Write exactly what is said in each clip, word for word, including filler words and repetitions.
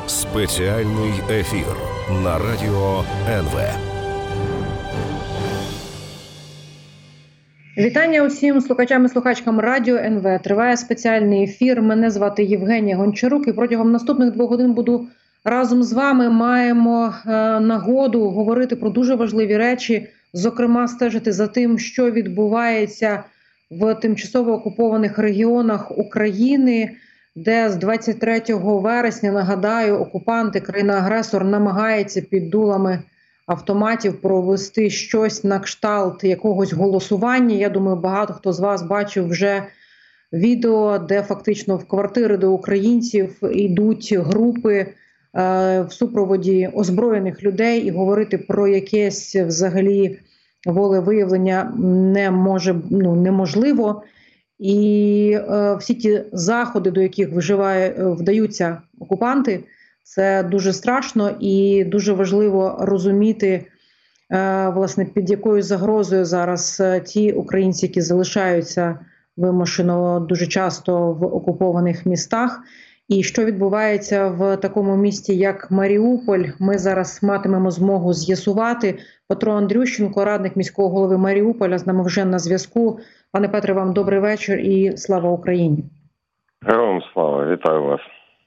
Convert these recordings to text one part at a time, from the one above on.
Спеціальний ефір на радіо ен ве. Вітання усім слухачам і слухачкам радіо ен ве. Триває спеціальний ефір. Мене звати Євгенія Гончарук і протягом наступних двох годин буду разом з вами. Маємо е, нагоду говорити про дуже важливі речі, зокрема стежити за тим, що відбувається в тимчасово окупованих регіонах України, де з двадцять третього вересня, нагадаю, окупанти, країна-агресор намагається під дулами автоматів провести щось на кшталт якогось голосування. Я думаю, багато хто з вас бачив вже відео, де фактично в квартири до українців йдуть групи е, в супроводі озброєних людей, і говорити про якесь взагалі волевиявлення не може, ну, неможливо. І е, всі ті заходи, до яких вживає, вдаються окупанти, це дуже страшно і дуже важливо розуміти, е, власне, під якою загрозою зараз ті українці, які залишаються вимушено дуже часто в окупованих містах. І що відбувається в такому місті, як Маріуполь, ми зараз матимемо змогу з'ясувати. Петро Андрющенко, радник міського голови Маріуполя, з нами вже на зв'язку. Пане Петре, вам добрий вечір і слава Україні. Героям слава, вітаю вас.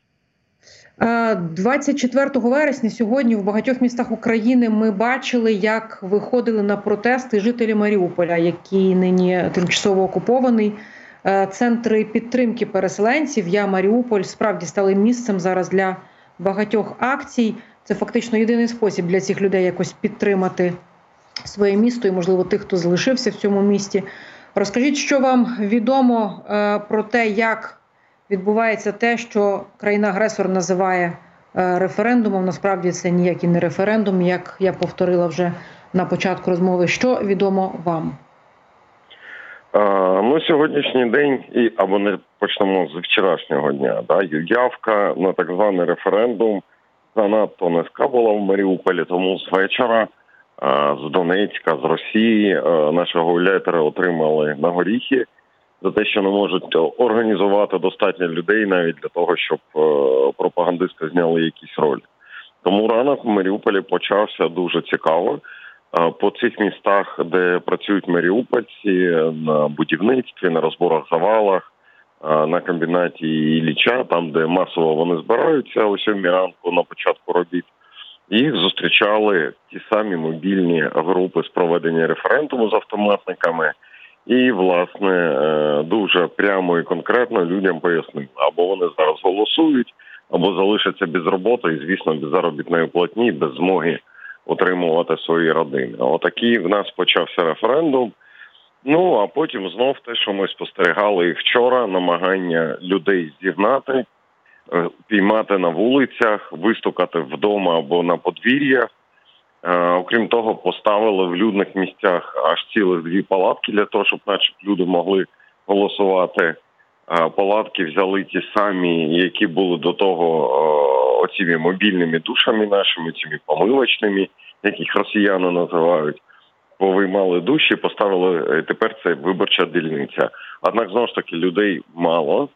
двадцять четвертого вересня сьогодні в багатьох містах України ми бачили, як виходили на протести жителі Маріуполя, який нині тимчасово окупований. Центри підтримки переселенців «Я Маріуполь» справді стали місцем зараз для багатьох акцій. Це фактично єдиний спосіб для цих людей якось підтримати своє місто і, можливо, тих, хто залишився в цьому місті. Розкажіть, що вам відомо е, про те, як відбувається те, що країна-агресор називає е, референдумом. Насправді це ніякий не референдум, як я повторила вже на початку розмови. Що відомо вам? А, ну, сьогоднішній день, і або не почнемо з вчорашнього дня, да, явка на так званий референдум занадто низька була в Маріуполі, тому з вечора з Донецька, з Росії наші гауляйтери отримали на горіхи за те, що не можуть організувати достатньо людей навіть для того, щоб пропагандисти зняли якісь ролі. Тому ранок в Маріуполі почався дуже цікаво. По цих містах, де працюють маріупольці, на будівництві, на розборах завалах, на комбінаті Ілліча, там, де масово вони збираються о сьомій ранку на початку робіт, їх зустрічали ті самі мобільні групи з проведення референдуму з автоматниками. І, власне, дуже прямо і конкретно людям пояснили, або вони зараз голосують, або залишаться без роботи і, звісно, без заробітної платні, без змоги отримувати свої родини. Отакий в нас почався референдум. Ну, а потім знов те, що ми спостерігали і вчора, намагання людей зігнати, піймати на вулицях, вистукати вдома або на подвір'ях. Окрім того, поставили в людних місцях аж цілих дві палатки для того, щоб начебто люди могли голосувати. Палатки взяли ті самі, які були до того оціми мобільними душами нашими, цими помивочними, яких росіяни називають. Повиймали душі, поставили, тепер це виборча дільниця. Однак, знову ж таки, людей мало.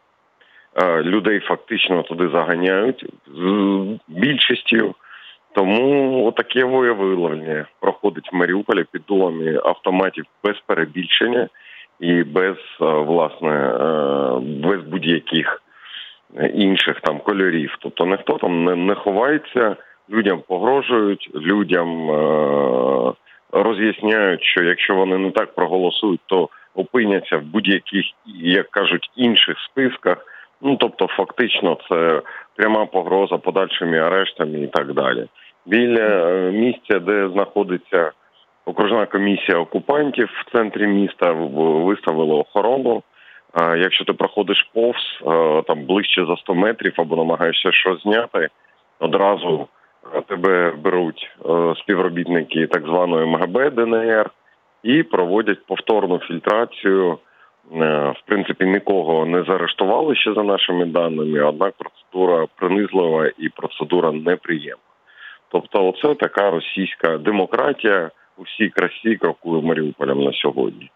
Людей фактично туди заганяють з більшістю. Тому отаке виявлення проходить в Маріуполі під дулами автоматів без перебільшення і без, власне, без будь-яких інших там кольорів. Тобто ніхто там не, не ховається, людям погрожують, людям е- роз'ясняють, що якщо вони не так проголосують, то опиняться в будь-яких, як кажуть, інших списках. Ну, тобто, фактично, це пряма погроза подальшими арештами і так далі. Біля місця, де знаходиться окружна комісія окупантів в центрі міста, виставили охорону. Якщо ти проходиш повз, там ближче за сто метрів або намагаєшся щось зняти, одразу тебе беруть співробітники так званої ем ге бе де en ер і проводять повторну фільтрацію. В принципі, нікого не заарештували ще за нашими даними, однак процедура принизлива і процедура неприємна. Тобто оце така російська демократія у всій красі крокує Маріуполем на сьогодні.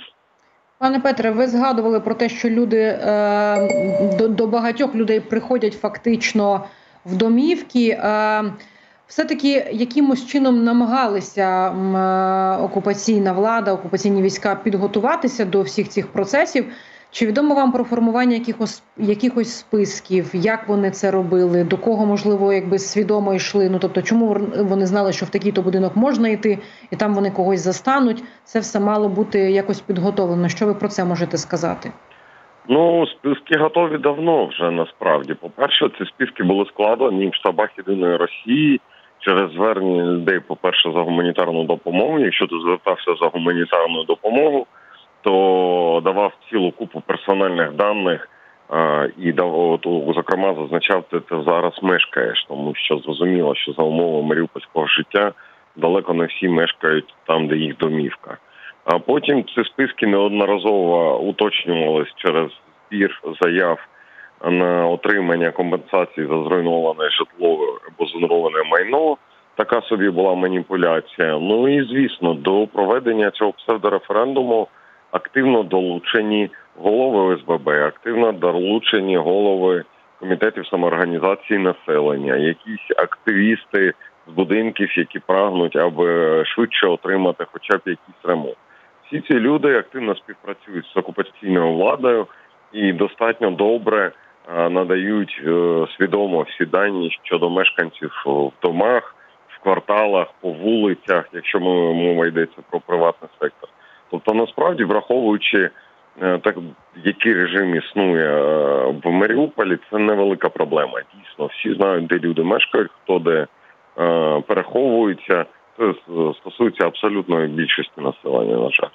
Пане Петре, ви згадували про те, що люди, е, до, до багатьох людей приходять фактично в домівки. Все-таки якимось чином намагалися окупаційна влада, окупаційні війська підготуватися до всіх цих процесів. Чи відомо вам про формування якихось, якихось списків, як вони це робили, до кого, можливо, якби свідомо йшли? Ну, тобто, чому вони знали, що в такий-то будинок можна йти, і там вони когось застануть? Це все мало бути якось підготовлено. Що ви про це можете сказати? Ну, списки готові давно вже, насправді. По-перше, ці списки були складені в штабах Єдиної Росії через звернення людей, по-перше, за гуманітарну допомогу. Якщо ти звертався за гуманітарну допомогу, то давав цілу купу персональних даних і, зокрема, зазначав, де ти зараз мешкаєш, тому що зрозуміло, що за умови маріупольського життя далеко не всі мешкають там, де їх домівка. А потім ці списки неодноразово уточнювались через збір заяв на отримання компенсації за зруйноване житло або зруйноване майно. Така собі була маніпуляція. Ну і, звісно, до проведення цього псевдореферендуму активно долучені голови О С Б Б, активно долучені голови комітетів самоорганізації населення, якісь активісти з будинків, які прагнуть, аби швидше отримати хоча б якийсь ремонт. Всі ці люди активно співпрацюють з окупаційною владою і достатньо добре надають свідомо всі дані щодо мешканців в домах, в кварталах, по вулицях, якщо мова йдеться про приватний сектор. Тобто, насправді, враховуючи, так, який режим існує в Маріуполі, це невелика проблема. Дійсно, всі знають, де люди мешкають, хто де е, переховується. Це стосується абсолютної більшості населення, на жаль.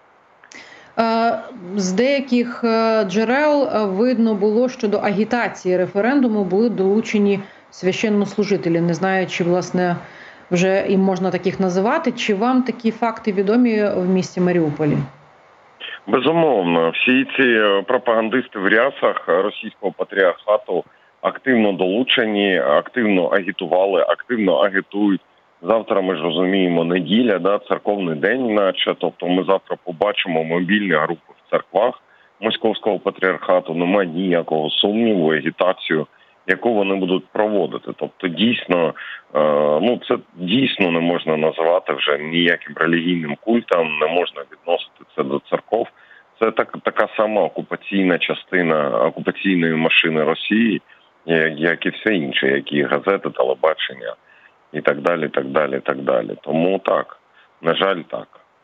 З деяких джерел видно було, що до агітації референдуму були долучені священнослужителі. Не знаю, чи, власне, вже їм можна таких називати. Чи вам такі факти відомі в місті Маріуполі? Безумовно. Всі ці пропагандисти в рясах російського патріархату активно долучені, активно агітували, активно агітують. Завтра, ми ж розуміємо, неділя, да, церковний день наче. Тобто ми завтра побачимо мобільні групи в церквах Московського патріархату. Немає ніякого сумніву, агітацію, яку вони будуть проводити. Тобто дійсно, ну це дійсно не можна називати вже ніяким релігійним культом, не можна відносити це до церков. Це так, така сама окупаційна частина окупаційної машини Росії, як і все інше, як і газети, телебачення і так далі, так далі, так далі. Тому так, на жаль, так.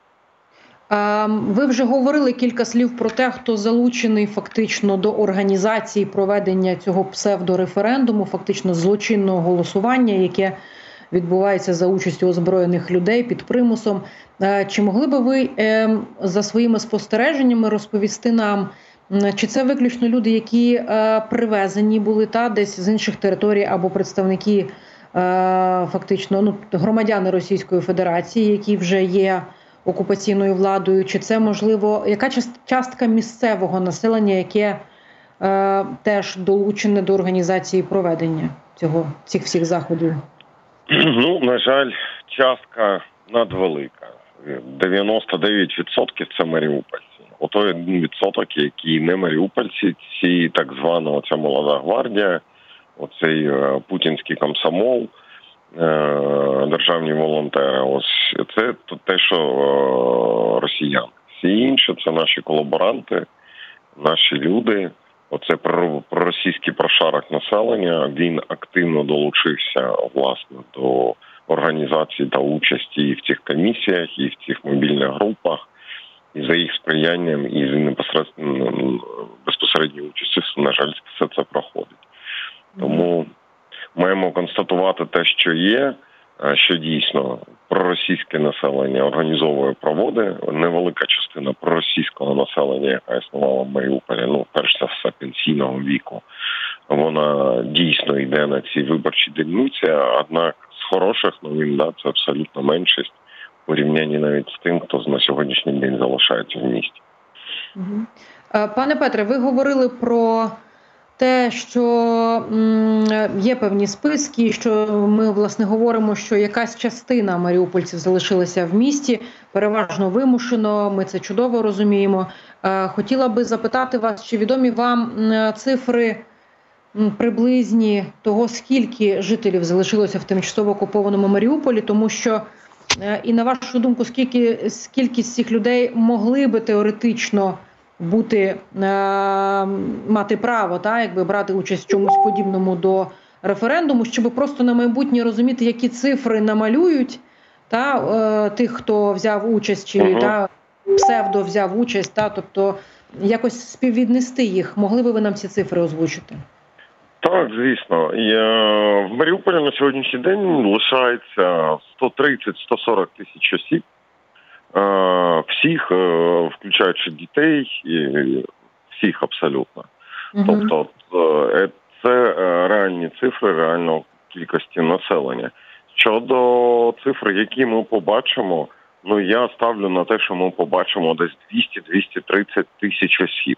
Ви вже говорили кілька слів про те, хто залучений фактично до організації проведення цього псевдореферендуму, фактично злочинного голосування, яке відбувається за участю озброєних людей під примусом. Чи могли би ви за своїми спостереженнями розповісти нам, чи це виключно люди, які привезені були та десь з інших територій, або представники фактично ну, громадяни Російської Федерації, які вже є окупаційною владою, чи це, можливо, яка частка місцевого населення, яке е, теж долучене до організації проведення цього, цих всіх заходів? Ну, на жаль, частка надвелика. дев'яносто дев'ять відсотків це маріупольці. Отой один відсоток, які не маріупольці, ці так звана оця молода гвардія, оцей е, путінський комсомол, державні волонтери. Ось це те, що е, росіяни. Всі інші – це наші колаборанти, наші люди. Оце проросійський прошарок населення. Він активно долучився, власне, до організації та участі і в цих комісіях, і в цих мобільних групах. І за їх сприянням, і непосередньо безпосередньої участі, на жаль, все це проходить. Тому маємо констатувати те, що є, що дійсно проросійське населення організовує проводи. Невелика частина проросійського населення, яка існувала в Маріуполі, ну, перш за все, пенсійного віку, вона дійсно йде на ці виборчі дільниці, однак з хороших новин, да, це абсолютно меншість у порівнянні навіть з тим, хто на сьогоднішній день залишається в місті. Пане Петре, ви говорили про те, що є певні списки, що ми, власне, говоримо, що якась частина маріупольців залишилася в місті, переважно вимушено, ми це чудово розуміємо. Хотіла би запитати вас, чи відомі вам цифри приблизні того, скільки жителів залишилося в тимчасово окупованому Маріуполі, тому що, і на вашу думку, скільки скільки з цих людей могли би теоретично бути, е, мати право, та, якби брати участь в чомусь подібному до референдуму, щоб просто на майбутнє розуміти, які цифри намалюють, та, е, тих, хто взяв участь, чи uh-huh. та, псевдо взяв участь, та, тобто якось співвіднести їх. Могли би ви нам ці цифри озвучити? Так, звісно. І, е, в Маріуполі на сьогоднішній день лишається сто тридцять - сто сорок тисяч осіб. Е, всіх, е, включаючи дітей, і всіх абсолютно. Uh-huh. Тобто е, це реальні цифри реальної кількості населення. Щодо цифр, які ми побачимо, ну я ставлю на те, що ми побачимо десь двісті - двісті тридцять тисяч осіб,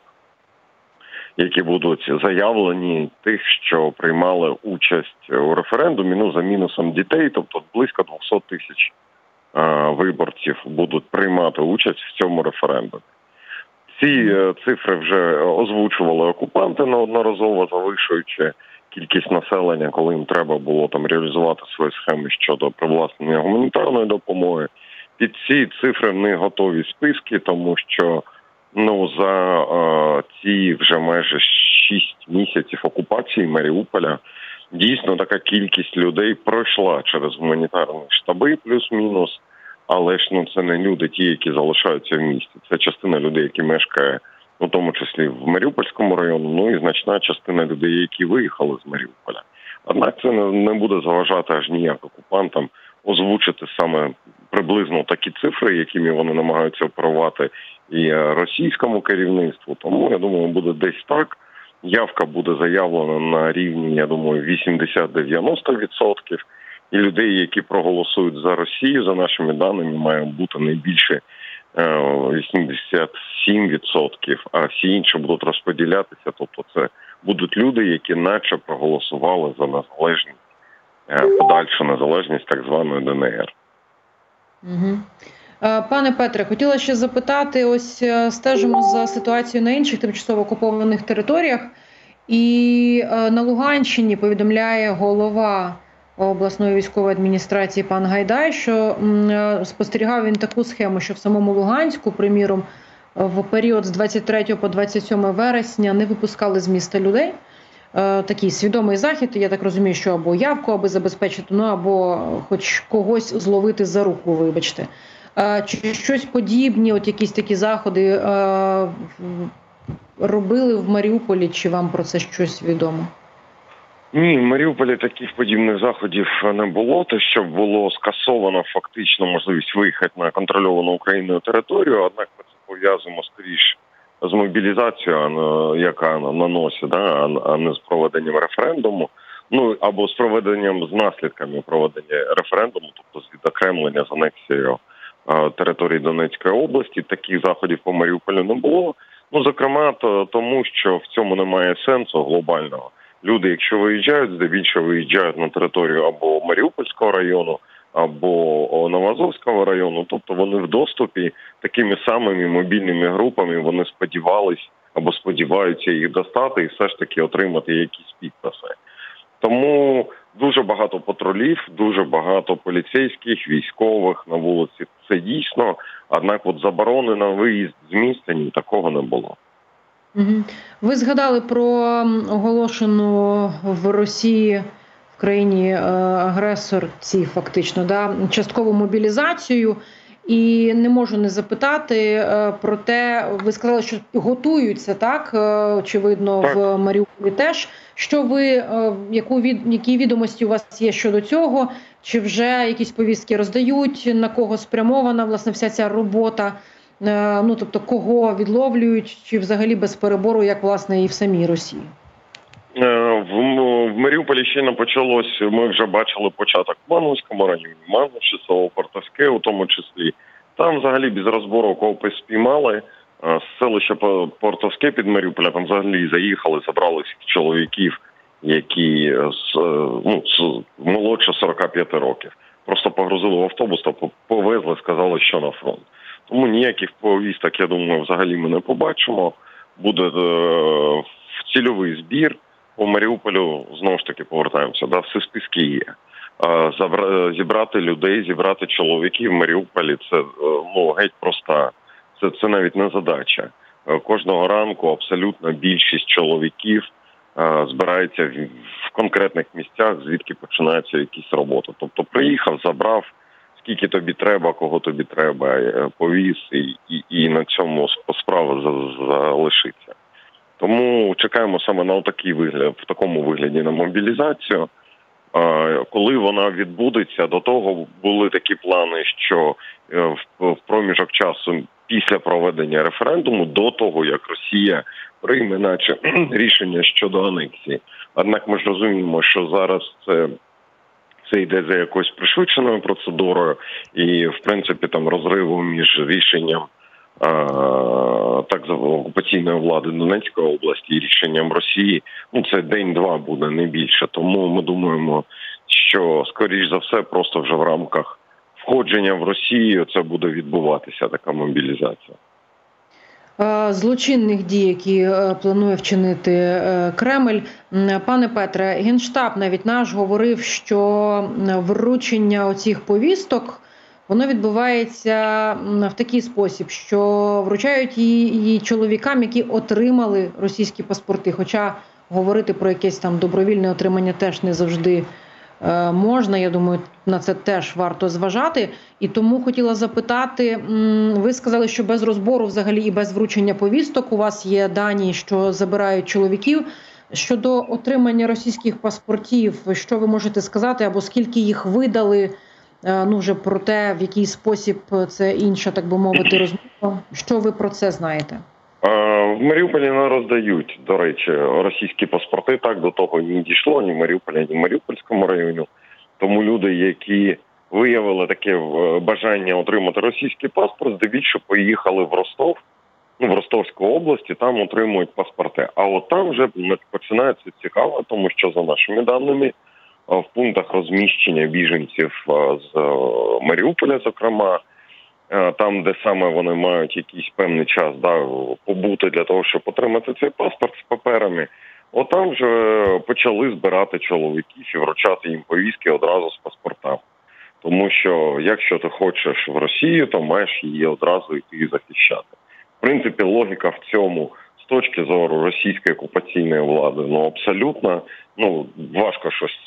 які будуть заявлені тих, що приймали участь у референдумі, ну за мінусом дітей, тобто близько двісті тисяч е, виборців будуть приймати участь в цьому референдумі. Ці е, цифри вже озвучували окупанти неодноразово, завищуючи кількість населення, коли їм треба було там реалізувати свої схеми щодо привласнення гуманітарної допомоги. Під ці цифри в них готові списки, тому що ну за е, ці вже майже шість місяців окупації Маріуполя дійсно така кількість людей пройшла через гуманітарні штаби плюс-мінус, але ж ну це не люди ті, які залишаються в місті. Це частина людей, які мешкає, у тому числі в Маріупольському районі, ну і значна частина людей, які виїхали з Маріуполя. Однак це не буде заважати аж ніяк окупантам озвучити саме приблизно такі цифри, якими вони намагаються оперувати і російському керівництву. Тому, я думаю, буде десь так. Явка буде заявлена на рівні, я думаю, вісімдесят - дев'яносто відсотків. І людей, які проголосують за Росію, за нашими даними, має бути не більше вісімдесят сім відсотків, а всі інші будуть розподілятися. Тобто це будуть люди, які наче проголосували за незалежність, подальшу незалежність так званої ДНР. Угу. Пане Петре, хотіла ще запитати, ось стежимо за ситуацією на інших тимчасово окупованих територіях, і на Луганщині повідомляє голова обласної військової адміністрації пан Гайдай, що спостерігав він таку схему, що в самому Луганську, приміром, в період з двадцять третього по двадцять сьоме вересня не випускали з міста людей. Такий свідомий захід, я так розумію, що або явку, аби забезпечити, ну або хоч когось зловити за руку, вибачте. Чи щось подібні, от якісь такі заходи робили в Маріуполі, чи вам про це щось відомо? Ні, в Маріуполі таких подібних заходів не було. Те, що було скасовано фактично можливість виїхати на контрольовану Україною територію, однак ми це пов'язуємо скоріш з мобілізацією, яка на носі, да, а не з проведенням референдуму, ну або з проведенням, з наслідками проведення референдуму, тобто з відокремлення, з анексією території Донецької області. Таких заходів по Маріуполю не було. Ну, зокрема, то, тому що в цьому немає сенсу глобального. Люди, якщо виїжджають, здебільшого виїжджають на територію або Маріупольського району, або Новоазовського району, тобто вони в доступі такими самими мобільними групами, вони сподівались або сподіваються їх достати і все ж таки отримати якісь підписи. Тому дуже багато патрулів, дуже багато поліцейських, військових на вулиці. Це дійсно, однак от заборони на виїзд з міста ні, такого не було. Ви згадали про оголошену в Росії, в країні агресорці фактично, да, часткову мобілізацію. І не можу не запитати про те, ви сказали, що готуються, так, очевидно, так. В Маріуполі теж. Що ви, яку від, які відомості у вас є щодо цього? Чи вже якісь повістки роздають, на кого спрямована, власне, вся ця робота? Ну, тобто, кого відловлюють, чи взагалі без перебору, як, власне, і в самій Росії? В, в Маріуполі ще не почалось, ми вже бачили початок в Мангуському районі, Мангуші, село Портовське у тому числі. Там взагалі без розбору кого спіймали, з селища Портовське під Маріуполя, там взагалі заїхали, забрали всіх чоловіків, які з, ну, з молодше сорока п'яти років. Просто погрузили в автобус та повезли, сказали, що на фронт. Тому ніяких повісток, я думаю, взагалі ми не побачимо. Буде е, цільовий збір. по Маріуполю, знову ж таки, повертаємося, да, всі списки є. Забра... Зібрати людей, зібрати чоловіків в Маріуполі – це, ну, геть просто, це, це навіть не задача. Кожного ранку абсолютно більшість чоловіків збирається в конкретних місцях, звідки починаються якісь роботи. Тобто приїхав, забрав, скільки тобі треба, кого тобі треба, повіз, і, і, і на цьому справа залишиться. Тому чекаємо саме на такий вигляд, в такому вигляді на мобілізацію. Коли вона відбудеться, до того були такі плани, що в проміжок часу після проведення референдуму, до того, як Росія прийме наче рішення щодо анексії. Однак ми ж розуміємо, що зараз це, це йде за якоюсь пришвидшеною процедурою і, в принципі, там розриву між рішенням а, так окупаційної влади Донецької області і рішенням Росії, ну це день-два буде, не більше. Тому ми думаємо, що, скоріш за все, просто вже в рамках входження в Росію це буде відбуватися, така мобілізація. Злочинних дій, які планує вчинити Кремль. Пане Петре, Генштаб навіть наш говорив, що вручення оцих повісток, воно відбувається в такий спосіб, що вручають її чоловікам, які отримали російські паспорти. Хоча говорити про якесь там добровільне отримання теж не завжди можна, я думаю, на це теж варто зважати. І тому хотіла запитати, ви сказали, що без розбору взагалі і без вручення повісток у вас є дані, що забирають чоловіків. Щодо отримання російських паспортів, що ви можете сказати, або скільки їх видали, ну вже про те, в який спосіб це інша, так би мовити, розмова. Що ви про це знаєте? В Маріуполі не роздають, до речі, російські паспорти, так до того не дійшло ні в Маріуполі, ні в Маріупольському районі. Тому люди, які виявили таке бажання отримати російський паспорт, здебільшого поїхали в Ростов, ну, в Ростовську область, і там отримують паспорти. А от там вже починається цікаво, тому що, за нашими даними, в пунктах розміщення біженців з Маріуполя, зокрема, там, де саме вони мають якийсь певний час, да, побути для того, щоб отримати цей паспорт з паперами, от там вже почали збирати чоловіків і вручати їм повістки одразу з паспортами. Тому що, якщо ти хочеш в Росію, то маєш її одразу йти захищати. В принципі, логіка в цьому, з точки зору російської окупаційної влади, ну, абсолютно, ну, важко щось,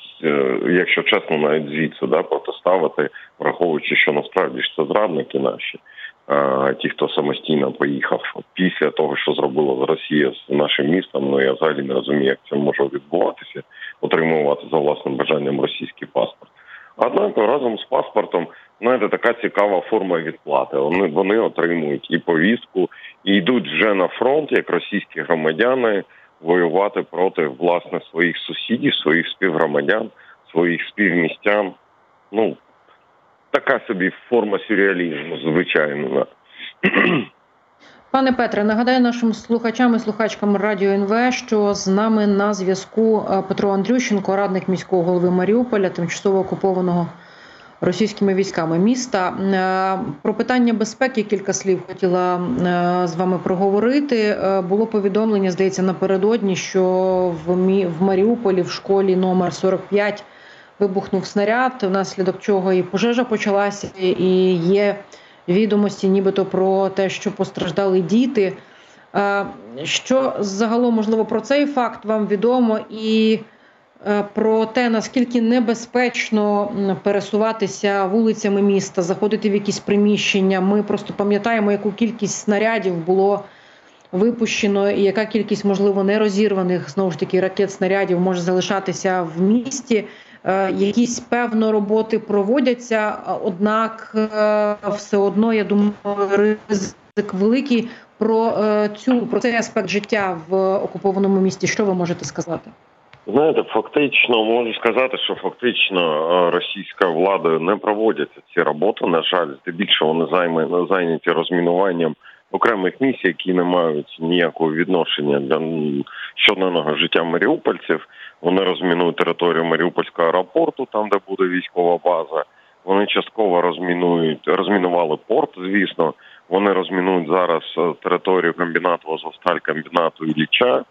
якщо чесно, навіть звідси, да, протиставити, враховуючи, що насправді ж це зрадники наші, а, ті, хто самостійно поїхав. Після того, що зробила Росія з нашим містом, ну я взагалі не розумію, як це може відбуватися, отримувати за власним бажанням російський паспорт. Однак разом з паспортом, знаєте, така цікава форма відплати. Вони, вони отримують і повістку, і йдуть вже на фронт, як російські громадяни, воювати проти, власне, своїх сусідів, своїх співгромадян, своїх співмістян. Ну, така собі форма сюрреалізму, звичайно. Пане Петре, нагадаю нашим слухачам і слухачкам Радіо ен ве, що з нами на зв'язку Петро Андрющенко, радник міського голови Маріуполя, тимчасово окупованого російськими військами міста. Про питання безпеки кілька слів хотіла з вами проговорити. Було повідомлення, здається, напередодні, що в Маріуполі в школі номер сорок п'ять вибухнув снаряд, внаслідок чого і пожежа почалася, і є відомості нібито про те, що постраждали діти. Що загалом, можливо, про цей факт вам відомо і про те, наскільки небезпечно пересуватися вулицями міста, заходити в якісь приміщення? Ми просто пам'ятаємо, яку кількість снарядів було випущено і яка кількість, можливо, нерозірваних, знову ж таки, ракет-снарядів може залишатися в місті. Якісь, певно, роботи проводяться, однак все одно, я думаю, ризик великий. Про цю, про цей аспект життя в окупованому місті, що ви можете сказати? Знаєте, фактично, можу сказати, що фактично російська влада не проводяться ці роботи, на жаль, здебільшого вони зайняті розмінуванням окремих місць, які не мають ніякого відношення до щоденного життя маріупольців. Вони розмінують територію Маріупольського аеропорту, там, де буде військова база. Вони частково розмінують, розмінували порт, звісно. Вони розмінують зараз територію комбінату Азовсталь, комбінату Ілліча.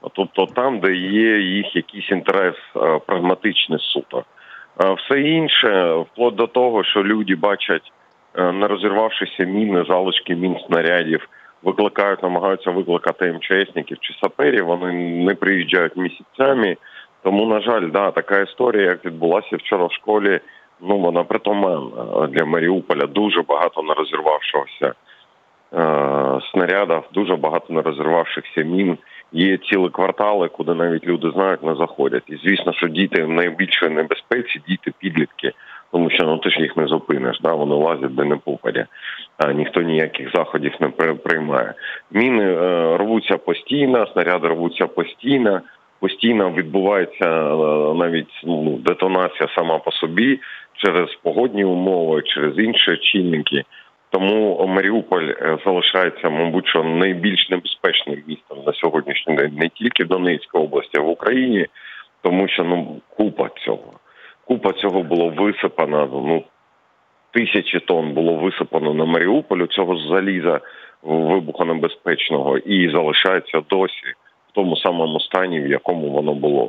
Тобто там, де є їх якийсь інтерес прагматичний суто. Все інше, вплоть до того, що люди бачать не розірвавшися міни, залишки мін снарядів, викликають, намагаються викликати МЧСників чи саперів, вони не приїжджають місяцями. Тому, на жаль, да, така історія, як відбулася вчора в школі, ну, вона притаманна для Маріуполя. Дуже багато нерозірвавшогося е- снарядів, дуже багато нерозірвавшихся мін. Є цілі квартали, куди навіть люди знають, не заходять. І, звісно, що діти в найбільшій небезпеці, діти-підлітки, тому що ну, ти ж їх не зупиниш, да? Вони лазять де не попадя, а ніхто ніяких заходів не приймає. Міни е, рвуться постійно, снаряди рвуться постійно, постійно відбувається е, навіть ну, детонація сама по собі через погодні умови, через інші чинники. Тому Маріуполь залишається, мабуть, що найбільш небезпечним містом на сьогоднішній день не тільки в Донецькій області, а в Україні, тому що ну купа цього. Купа цього було висипано, ну, тисячі тонн було висипано на Маріуполю цього заліза вибухонебезпечного і залишається досі в тому самому стані, в якому воно було.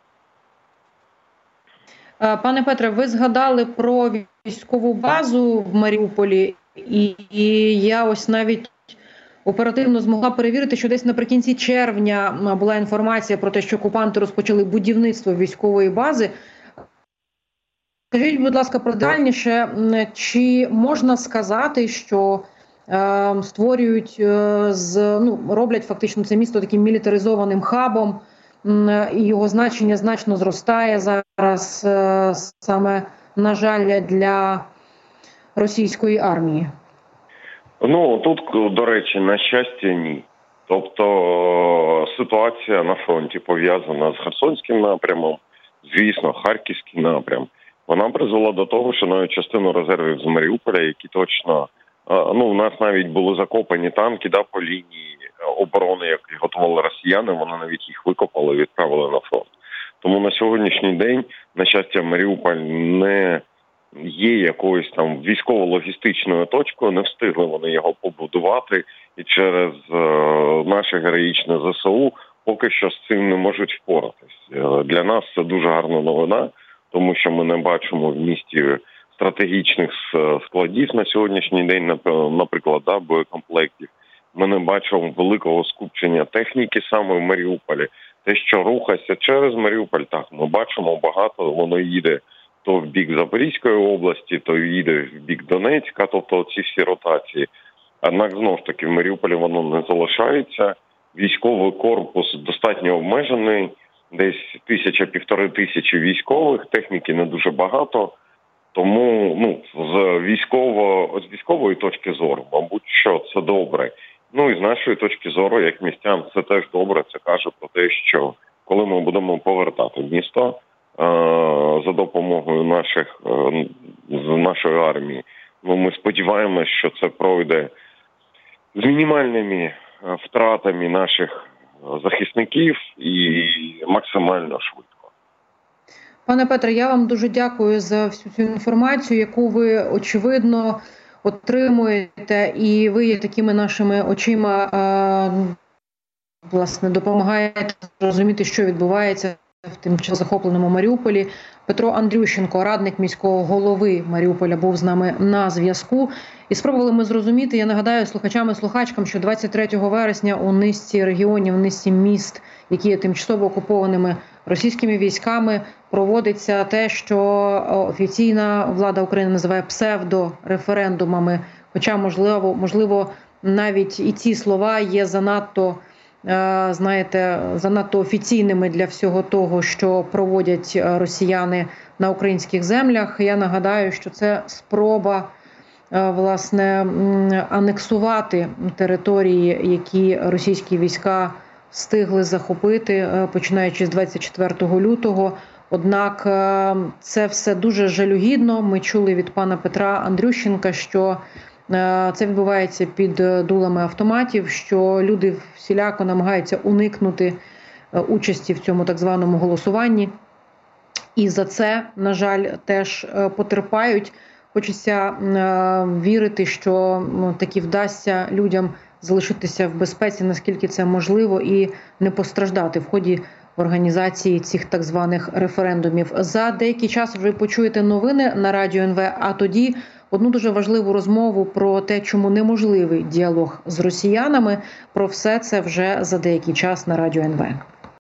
Пане Петре, ви згадали про військову базу в Маріуполі, і, і я ось навіть оперативно змогла перевірити, що десь наприкінці червня була інформація про те, що окупанти розпочали будівництво військової бази. Скажіть, будь ласка, детальніше, чи можна сказати, що е, створюють, е, з, ну, роблять фактично це місто таким мілітаризованим хабом, е, і його значення значно зростає зараз, е, саме, на жаль, для російської армії? Ну, тут, до речі, на щастя, ні. Тобто ситуація на фронті пов'язана з Херсонським напрямом, звісно, Харківський напрям. Вона призвела до того, що навіть частину резервів з Маріуполя, які точно, ну, у нас навіть були закопані танки, да, по лінії оборони, які готували росіяни, вони навіть їх викопали і відправили на фронт. Тому на сьогоднішній день, на щастя, Маріуполь не є якоюсь там військово-логістичною точкою, не встигли вони його побудувати, і через е, наше героїчне ЗСУ поки що з цим не можуть впоратись. Е, для нас це дуже гарна новина, тому що ми не бачимо в місті стратегічних складів на сьогоднішній день, наприклад, да, боєкомплектів. Ми не бачимо великого скупчення техніки саме в Маріуполі. Те, що рухається через Маріуполь, так, ми бачимо багато, воно їде то в бік Запорізької області, то їде в бік Донецька, тобто ці всі ротації. Однак, знову ж таки, в Маріуполі воно не залишається. Військовий корпус достатньо обмежений, десь тисяча-півтори тисячі військових, техніки не дуже багато. Тому ну, з, військово, з військової точки зору, мабуть, що це добре. Ну і з нашої точки зору, як містян, це теж добре. Це каже про те, що коли ми будемо повертати місто е- за допомогою наших, е- з нашої армії, ну, ми сподіваємося, що це пройде з мінімальними втратами наших захисників і максимально швидко. Пане Петре, я вам дуже дякую за всю цю інформацію, яку ви, очевидно, отримуєте, і ви є такими нашими очима, власне, допомагаєте розуміти, що відбувається в тимчасово захопленому Маріуполі. Петро Андрющенко, радник міського голови Маріуполя, був з нами на зв'язку. І спробували ми зрозуміти, я нагадаю слухачам і слухачкам, що двадцять третього вересня у низці регіонів, у низці міст, які є тимчасово окупованими російськими військами, проводиться те, що офіційна влада України називає псевдореферендумами. Хоча, можливо, можливо, навіть і ці слова є занадто, знаєте, занадто офіційними для всього того, що проводять росіяни на українських землях. Я нагадаю, що це спроба, власне, анексувати території, які російські війська встигли захопити, починаючи з двадцять четвертого лютого. Однак це все дуже жалюгідно. Ми чули від пана Петра Андрющенка, що це відбувається під дулами автоматів, що люди всіляко намагаються уникнути участі в цьому так званому голосуванні. І за це, на жаль, теж потерпають. Хочеться вірити, що таки вдасться людям залишитися в безпеці, наскільки це можливо, і не постраждати в ході організації цих так званих референдумів. За деякий час ви почуєте новини на Радіо ен ве, а тоді одну дуже важливу розмову про те, чому неможливий діалог з росіянами. Про все це вже за деякий час на Радіо ен ве.